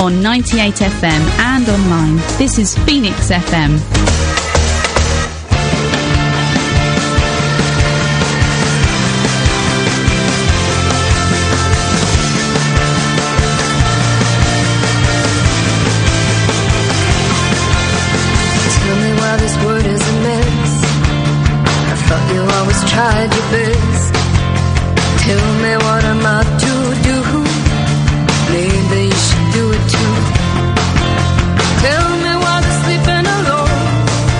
on 98 FM and online. This is Phoenix FM. Tried your best. Tell me what am I to do? Maybe you should do it too. Tell me why the sleeping alone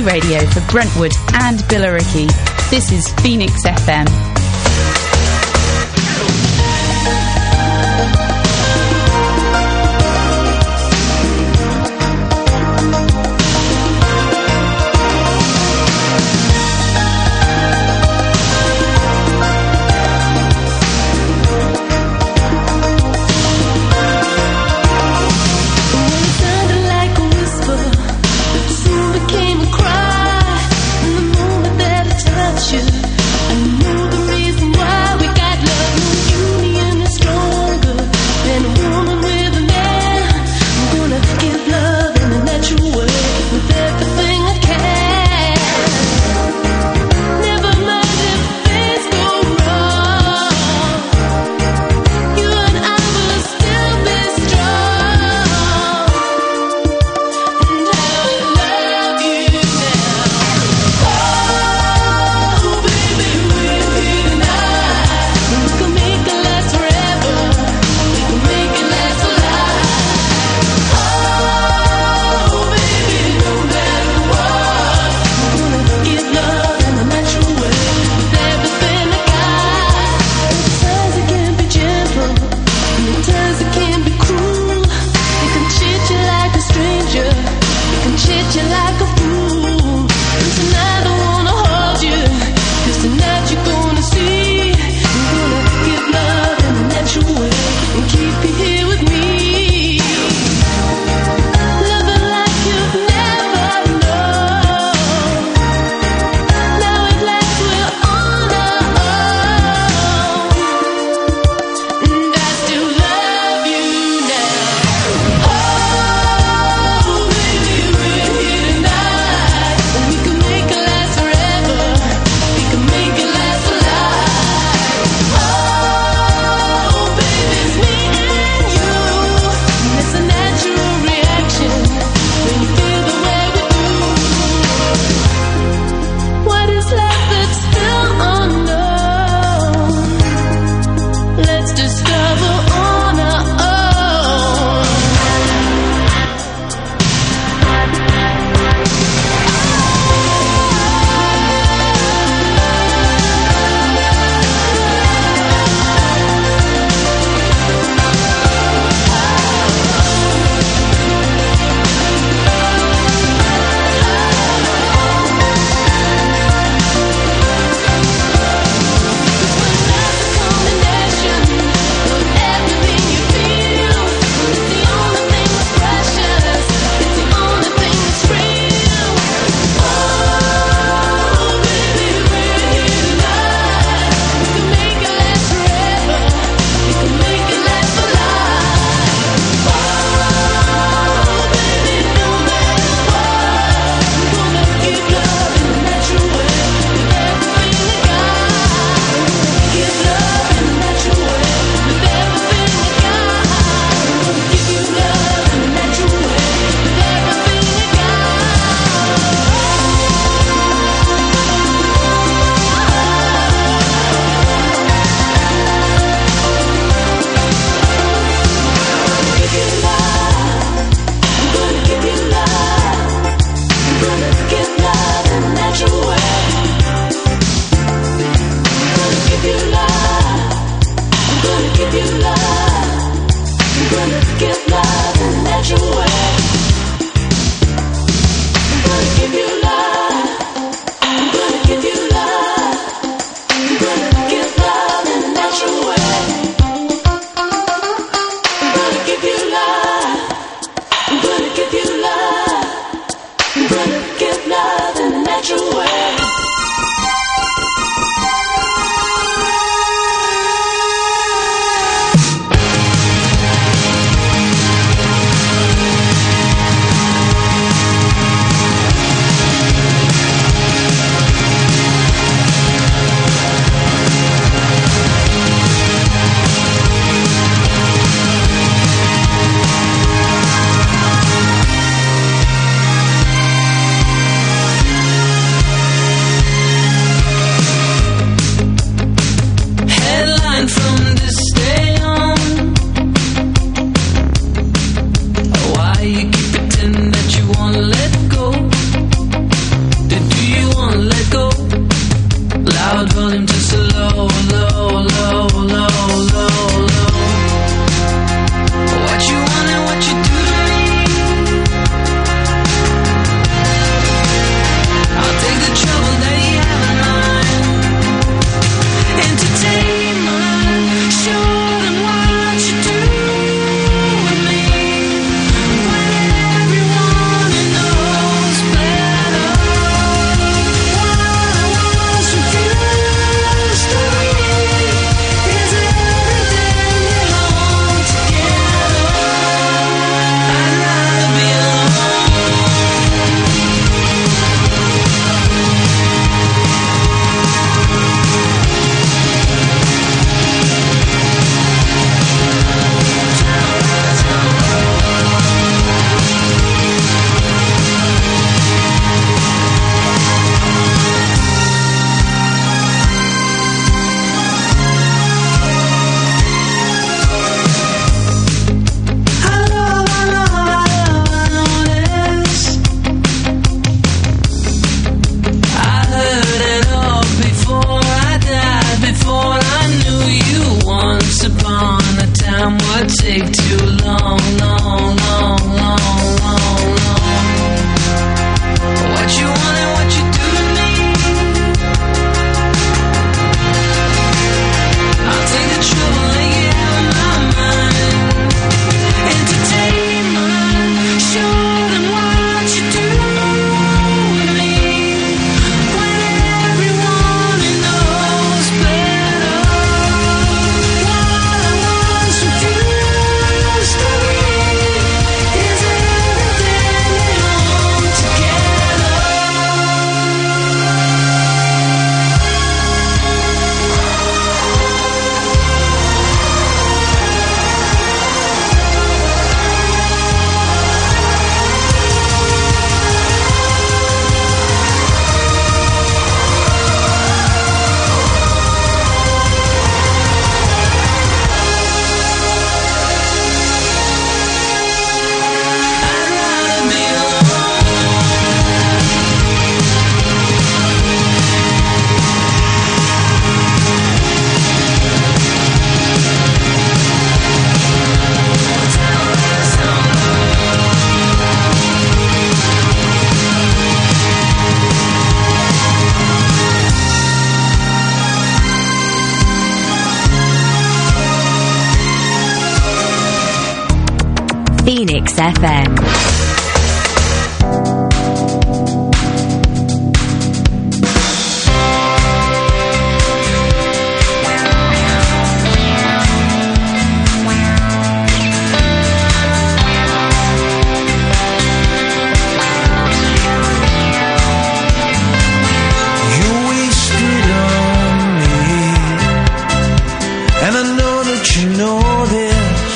radio for Brentwood and Billericay. This is Phoenix FM. I knew the reason why. volume just a low, low, low, low, low, low. What you want and what you do to me, I'll take the trouble that you have in mind. Entertainment, show them what you do with me, when everyone knows better. What I was refused to read is everything you hold together. I'd rather be alone. I know this. I heard it all before I died, before I knew you. Once upon a time would take too long, long, long, long, long, long. What you want and what you do to me, I'll take the trouble and get out of my mind. Entertainment, show them what you do with me, when everyone knows better. What I was refused to read is everything you hold together. I'd rather be alone. Phoenix FM. You wasted on me, and I know that you know this.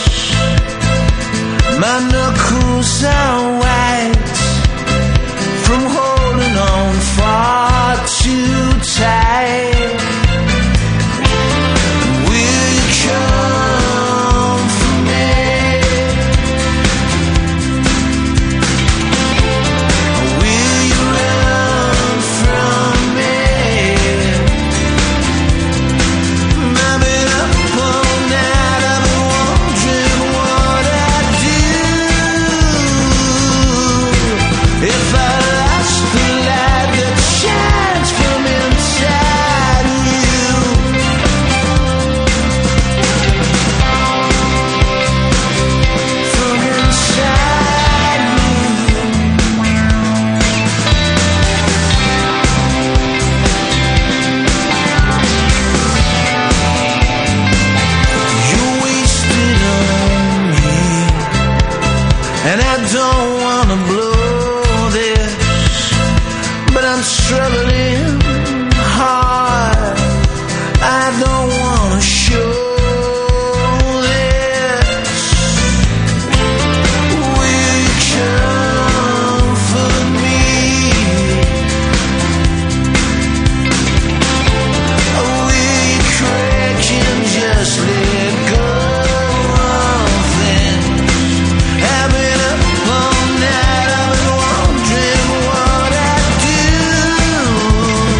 My knuckles are white from holding on far too tight. Will you come for me? Will you run from me? I've been up all night, I've been wondering what I'd do if I lost the light that shines from inside you. From inside me. You wasted on me, and I don't wanna blow this, but I'm struggling hard. I don't wanna show this. Will you comfort me? Or will you crack and just let go of things? I've been up all night, I've been wondering what I'd do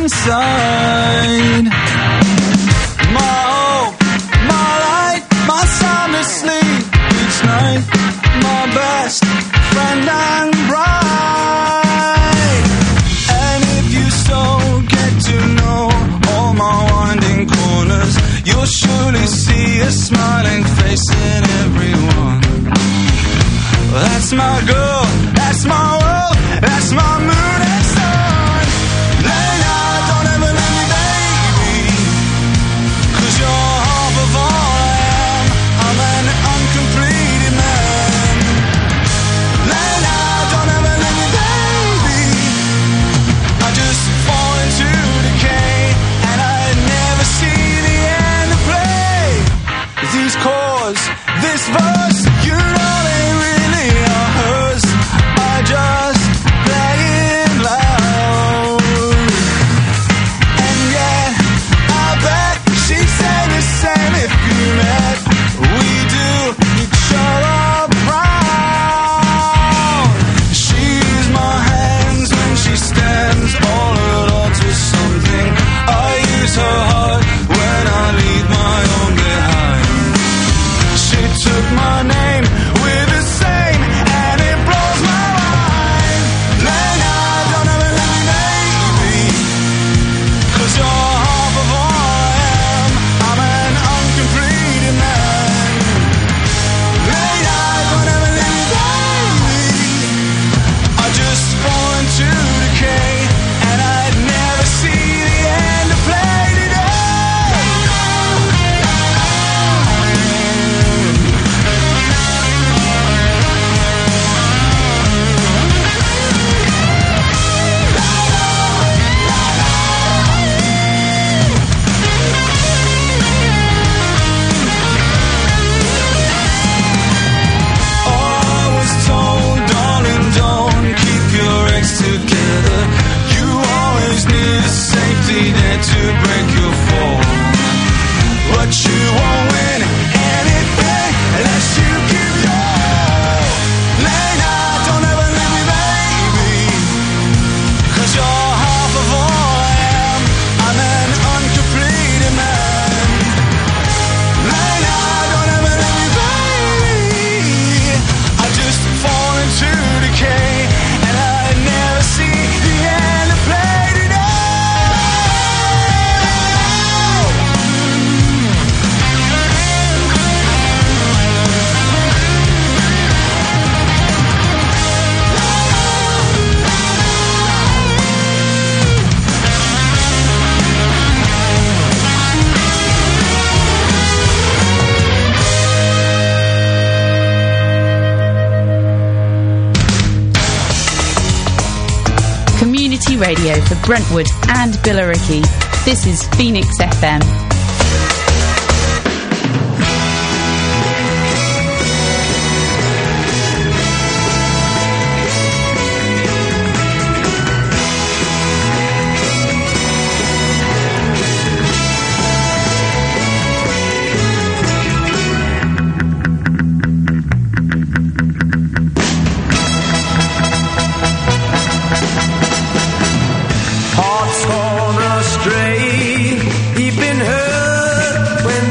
inside. My hope, my light, my sound asleep each night. My best friend and bride. And if you so get to know all my winding corners, you'll surely see a smiling face in everyone. That's my girl, that's my world, that's my moon and sun. Lena, don't ever leave me, baby, 'cause you're half of all I am. I'm an uncompleted man. Lena, don't ever leave me, baby, I just fall into decay, and I never see the end of play. These chords, this verse, you know they really are hers. I just play it loud. And yet, I bet she'd say the same if you met. We do each other proud. She's my hands when she stands all at odds with something. I use her heart when I leave my own behind. She took my name with the same, and it blows my mind. Lena, don't ever leave me, baby, 'cause you're half of all I am. I'm an uncompleted man. Lena, don't ever leave me, baby, I just fall into decay, and I'd never see the end of play today. I was told, darling, don't keep your eggs together. You always need a safety net to break your fall. But you won't win anything unless you give your all. Lena, don't ever leave me, baby, 'cause you're half of all I am. I'm an uncompleted man. Lena, don't ever leave me, baby, I just fall into decay, and I never see the end of play today. Community radio for Brentwood and Billericay. This is Phoenix FM. Hearts gone astray, deep in hurt when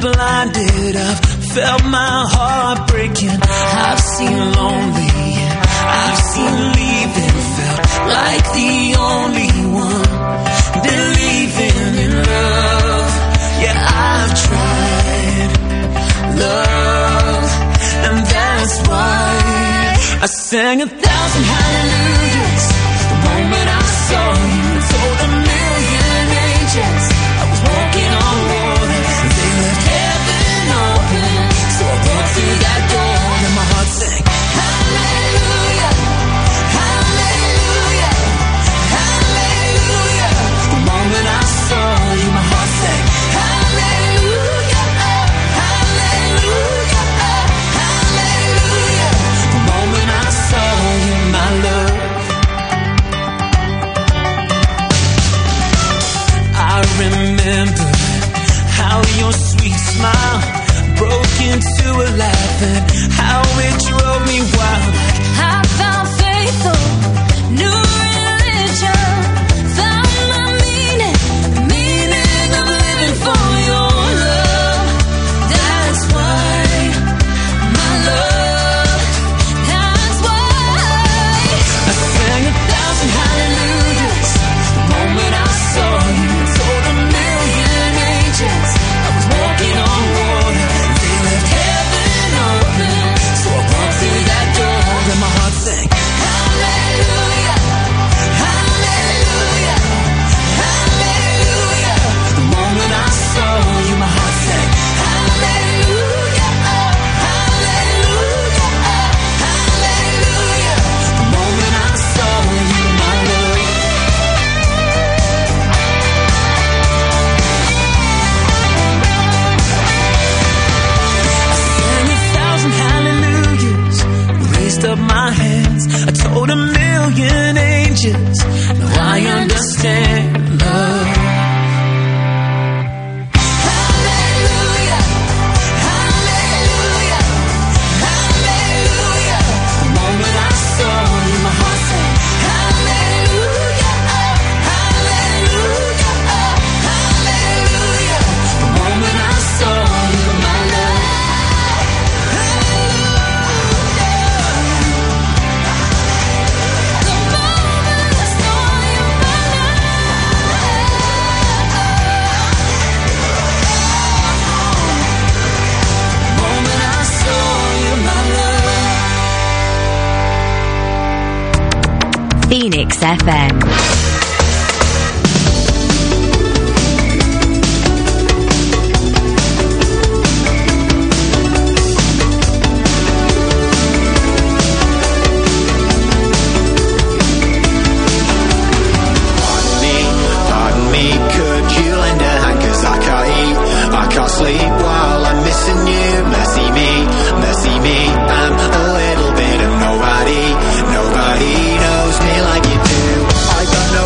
blinded, I've felt my heart breaking. I've seen lonely, I've seen leaving, felt like the only one believing in love. Yeah, I've tried love, and that's why I sang 1,000 hallelujahs the moment I saw you. Told 1,000,000 angels I was walking on water. They left heaven open, so I walked through that door, and my heart sang hallelujah, hallelujah, hallelujah. The moment I saw you, my heart sang hallelujah, hallelujah, hallelujah. The moment I saw you, my love. I remember how your sweet smile broke into a laugh, and how it drove me wild. I found faith, new religion, found my meaning, the meaning of living for your love. That's why, my love, that's why I sang 1,000 hallelujahs the moment I saw you. Told 1,000,000 angels I was walking on water. They left heaven open, so I walked through that door, and my heart sang hallelujah, hallelujah, hallelujah. The moment I saw you, my heart sang hallelujah, hallelujah, hallelujah. The moment I saw you, my love. I sang 1,000 hallelujahs, raised up my hands. I told 1,000,000 angels, now I understand love. Hallelujah, hallelujah, hallelujah. The moment I saw you, my heart sang hallelujah, hallelujah, hallelujah. The moment I saw you, my love. Phoenix FM. Pardon me, could you lend a hand? 'Cause I can't eat, I can't sleep while I'm missing you. Mercy me, I'm a little bit of nobody knows me like you do. I don't know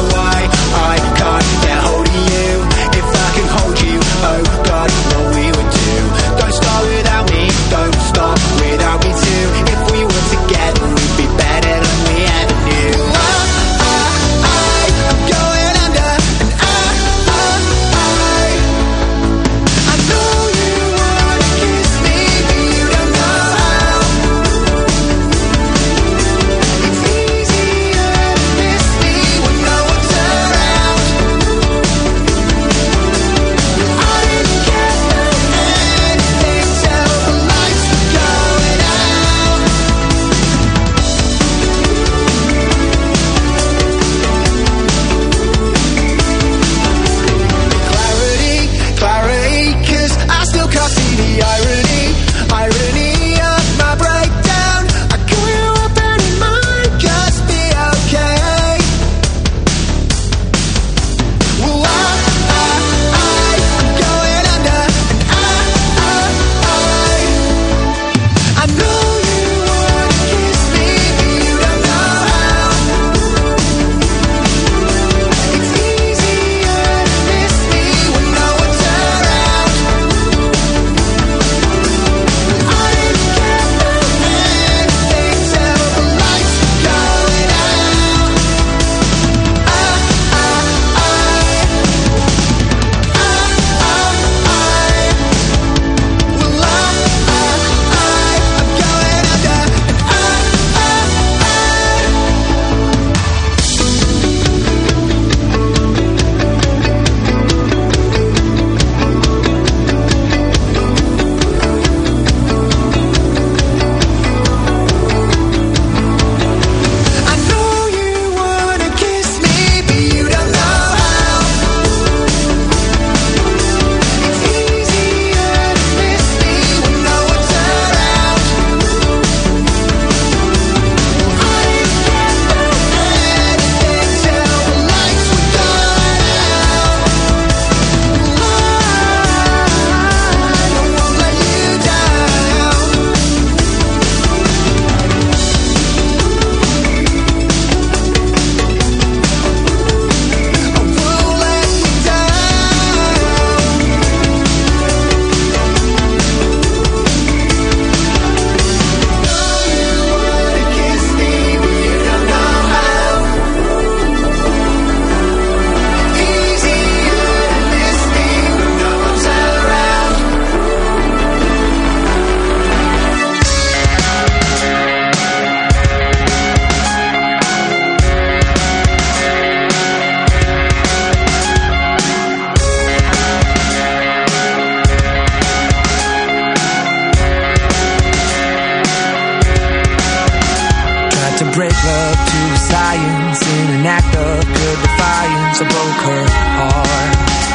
break love to science in an act of pure defiance. I broke her heart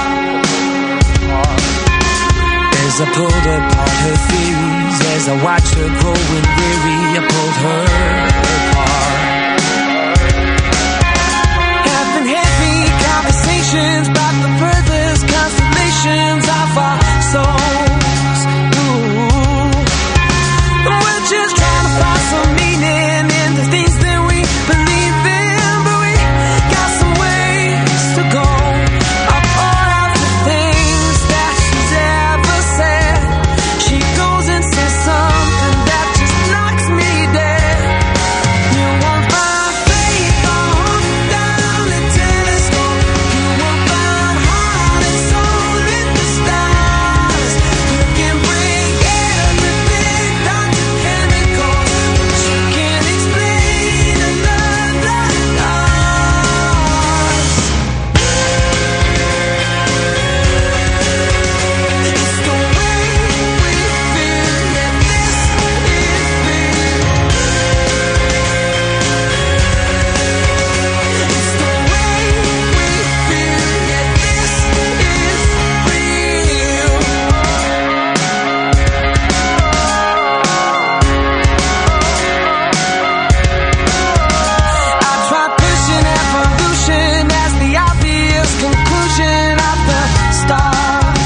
as I pulled apart her theories, as I watched her growing weary. I pulled her apart. Having heavy conversations about the furthest constellations of our souls. Ooh. We're just trying to find some meaning in the things that we believe in, but we got some ways to go. Of all of the things that she's ever said, she goes and says something that just knocks me dead. You won't find faith on down the telescope. You won't find heart and soul in the stars. You can break everything down to chemicals, but you can't explain another loss. It's the way we feel that this is real. It's the way we feel that this is real. I tried pushing evolution as the obvious conclusion of the start.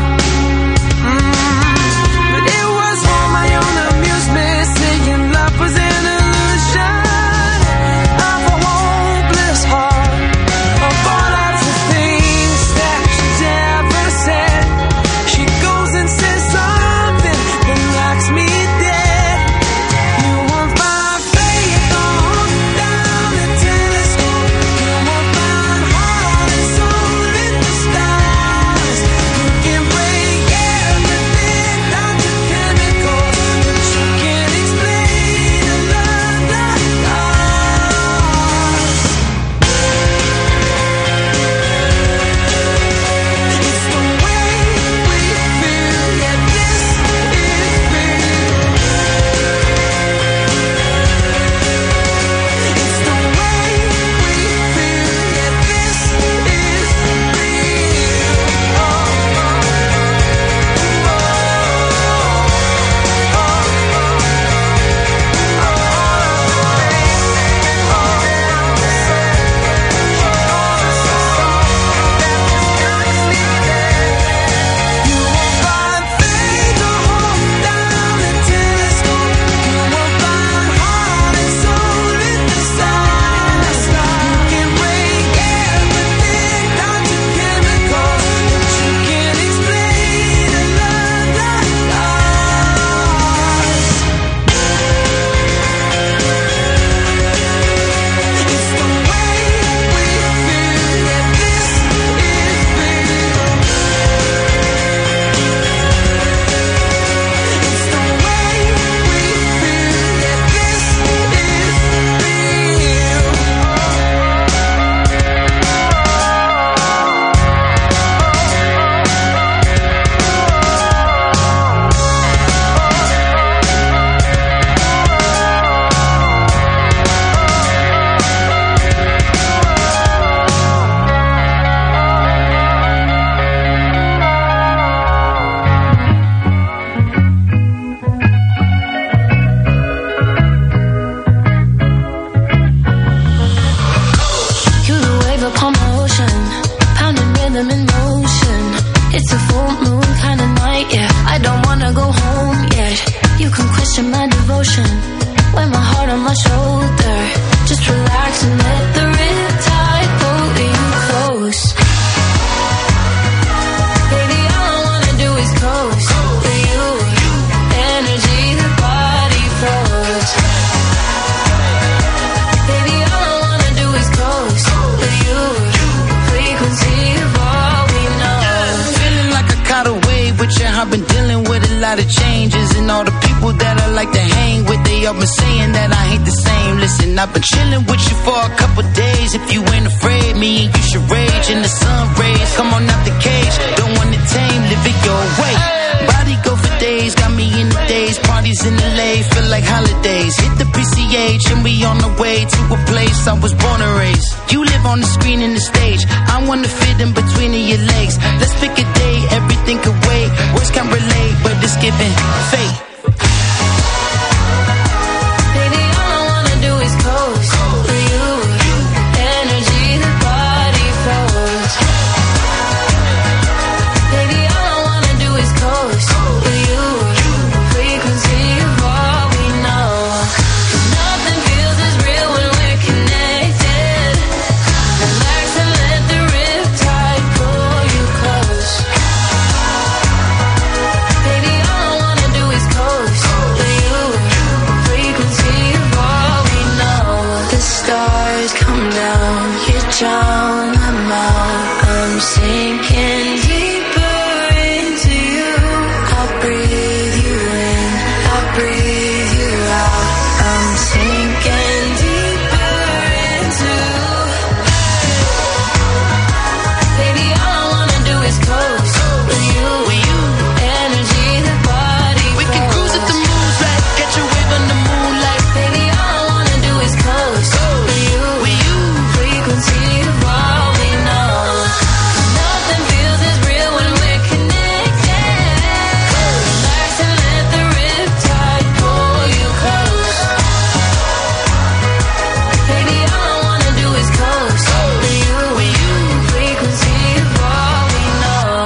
But it was for my own amusement, saying love was an illusion of a hopeless heart. Of all of the things that she's ever said, she goes and says something that knocks me dead. You won't find faith on down the telescope. You won't find heart and soul in the stars. You can break everything down to chemicals, but you can't explain another loss. It's the way we feel that this is real. It's the way we feel that this is You won't find faith to hold down the telescope. You won't find heart and soul in the stars. You can break everything down to chemicals, but you can't explain another loss. It's the way we feel that this is real. It's the way we feel that this is You're the wave upon my ocean, pounding rhythm in motion. It's a full moon kind of night, yeah. I don't wanna go home yet. You can question my devotion, wear my heart on my shoulder. Just relax and let the riptide pull you close. Baby, all I wanna do is coast with you. Energy, the body flows. Baby, all I wanna do is coast with you. Frequency of all we know. Feeling like I caught a wave with you. I've been dealing with a lot of changes, and all the people that I like to hang with, they all been saying that I ain't the same. Listen, I've been chilling with you for a couple days. If you ain't afraid, me and you should rage in the sun rays. Come on out the cage, don't want it tame, live it your way. Body go for days, got me in the days. Parties in LA, feel like holidays. Hit the PCA, age and we on the way to a place I was born and raised. You live on the screen and the stage, I wanna fit in between of your legs. Let's pick a day, everything could wait. Words can relate, but it's giving fate. Baby, all I wanna do is coast with you. Energy, the body flows. Baby, all I wanna do is coast with you. Frequency of all we know. Nothing feels as real when we're connected. Relax and let the riptide pull you close. Baby, all I wanna do is coast with you. Frequency of all we know. The stars come down, you're down, I'm out. I'm sinking deeper into you. I'll breathe you in, I'll breathe you out. I'm sinking deeper into. Baby, all I wanna do is coast with you. Energy, the body. We can cruise at the moonlight, catch a wave on the moonlight. Baby, all I wanna do is coast with you. Frequency of all we know. Nothing feels as real when we're connected. Relax and let the riptide pull you close. Baby, all I wanna do is coast with you. Frequency of all we know.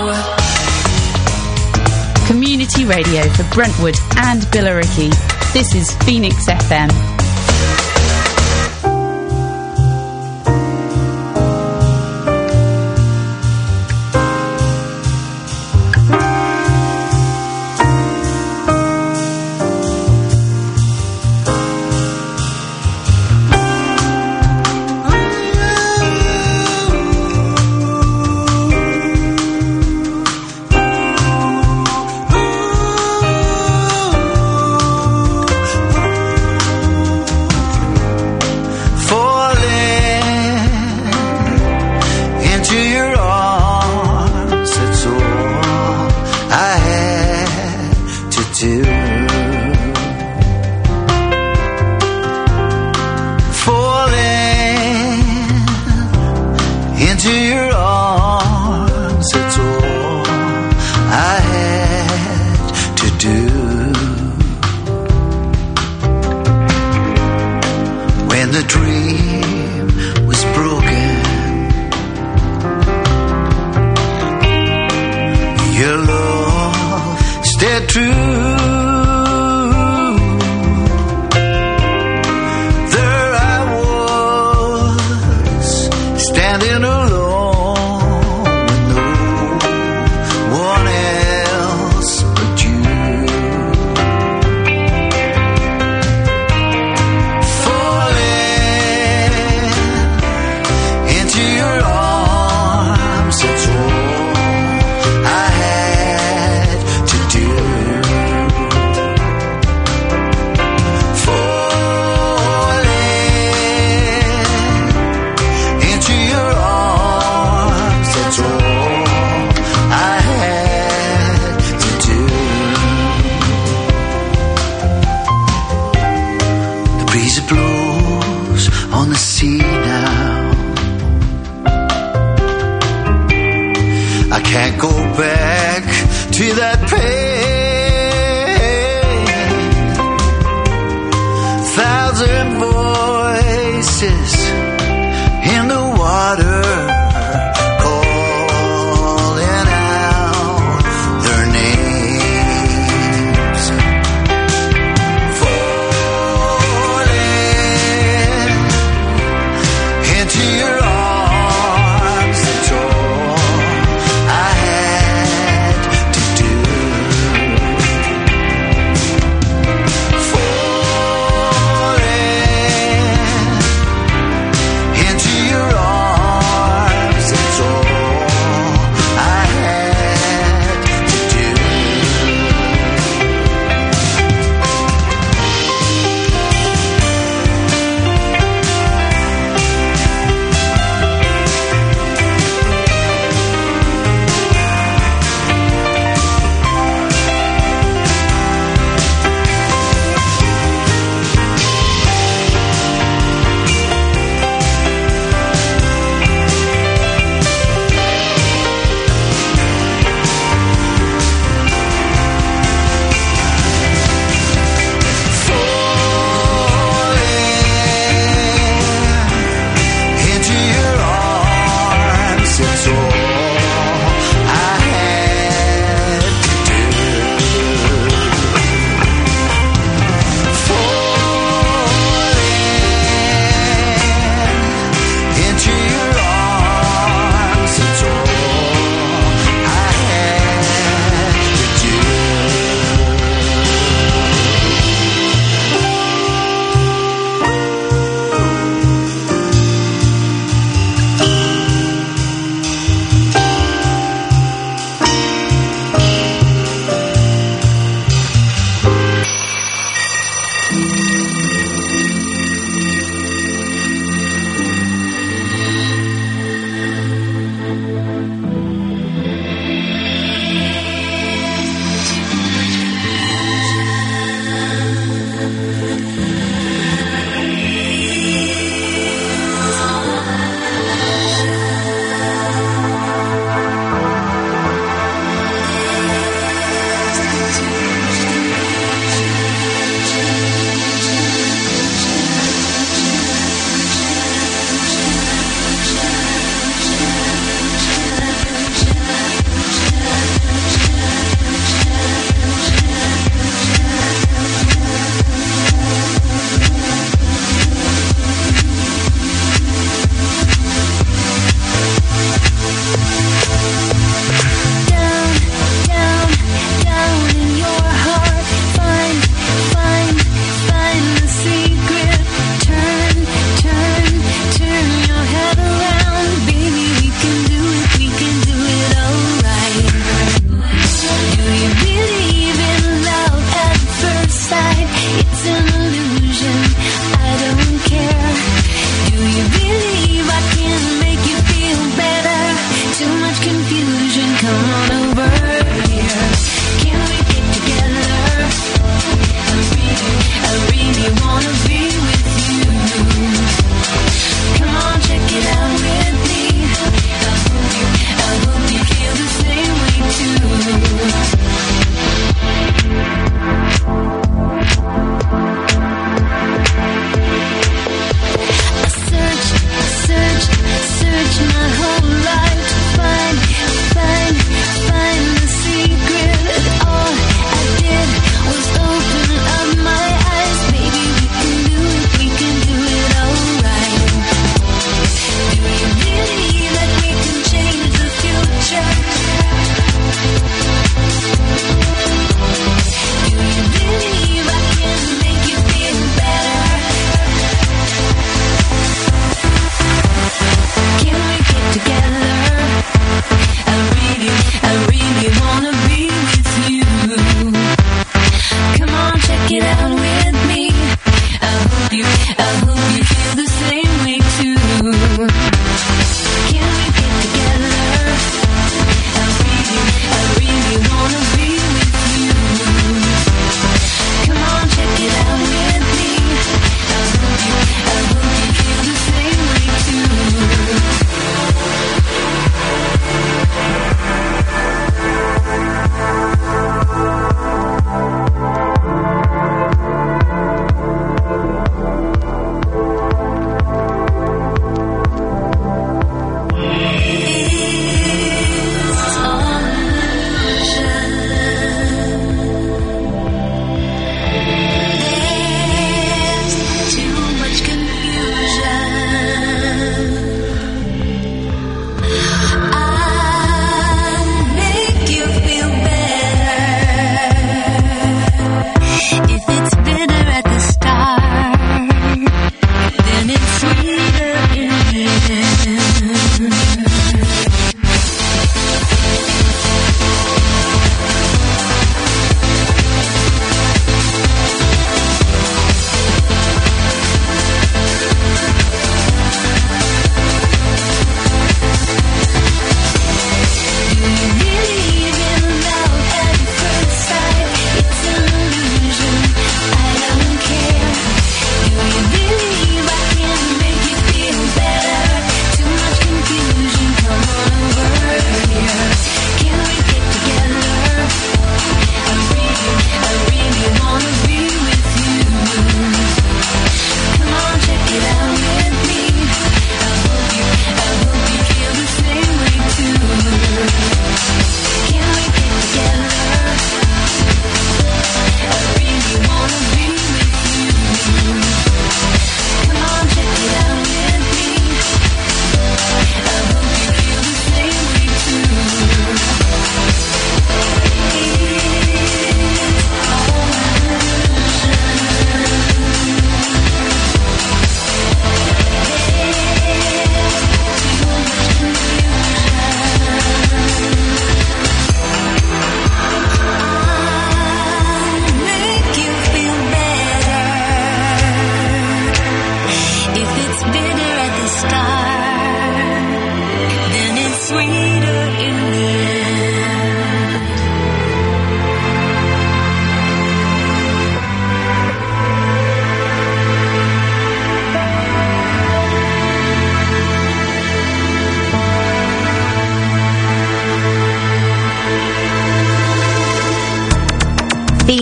Community radio for Brentwood and Billericay. This is Phoenix FM.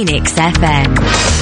Phoenix FM.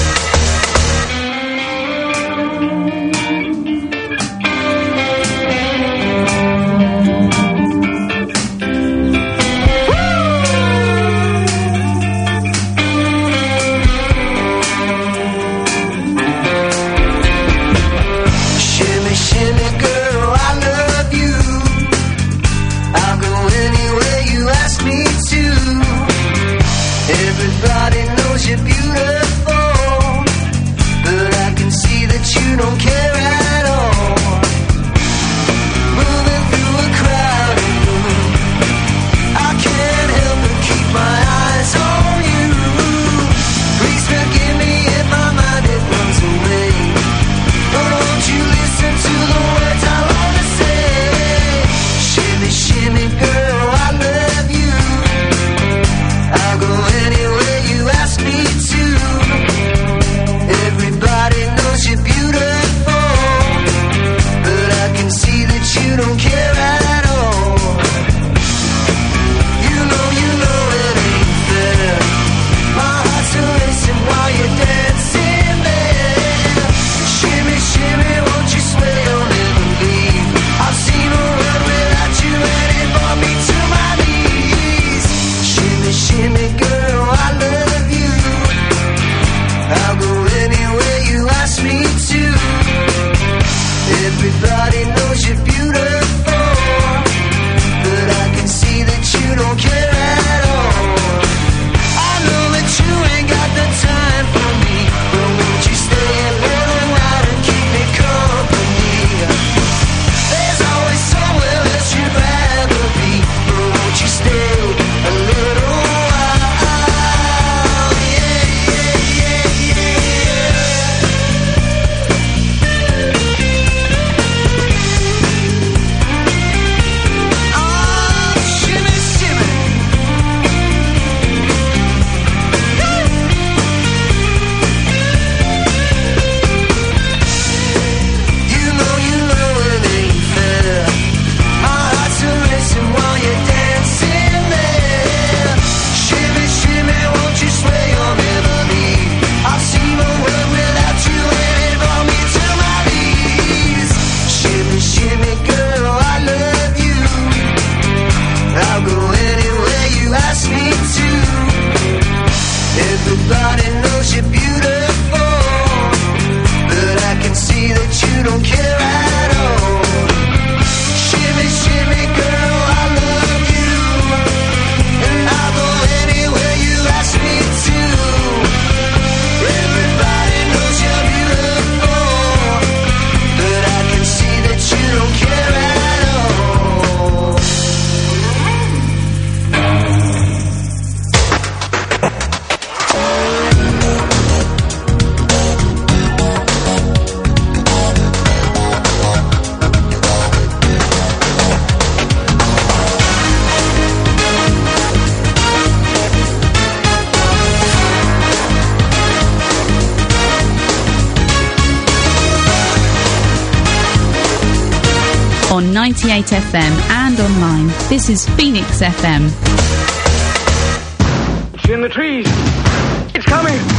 On 98 FM and online, this is Phoenix FM. It's in the trees. It's coming.